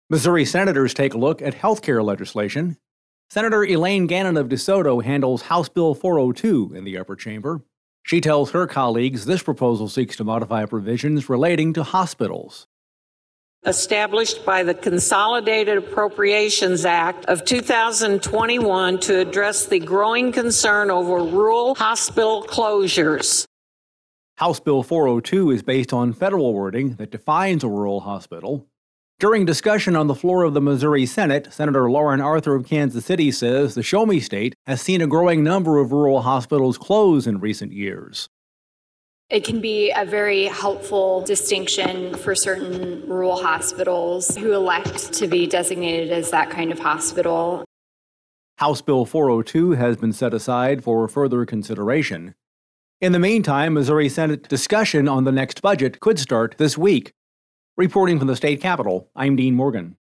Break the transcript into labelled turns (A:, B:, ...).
A: Missouri senators take a look at health care legislation. Senator Elaine Gannon of DeSoto handles House Bill 402 in the upper chamber. She tells her colleagues this proposal seeks to modify provisions relating to hospitals.
B: Established by the Consolidated Appropriations Act of 2021 to address the growing concern over rural hospital closures.
A: House Bill 402 is based on federal wording that defines a rural hospital. During discussion on the floor of the Missouri Senate, Senator Lauren Arthur of Kansas City says the Show Me State has seen a growing number of rural hospitals close in recent years.
C: It can be a very helpful distinction for certain rural hospitals who elect to be designated as that kind of hospital.
A: House Bill 402 has been set aside for further consideration. In the meantime, Missouri Senate discussion on the next budget could start this week. Reporting from the state capitol, I'm Dean Morgan.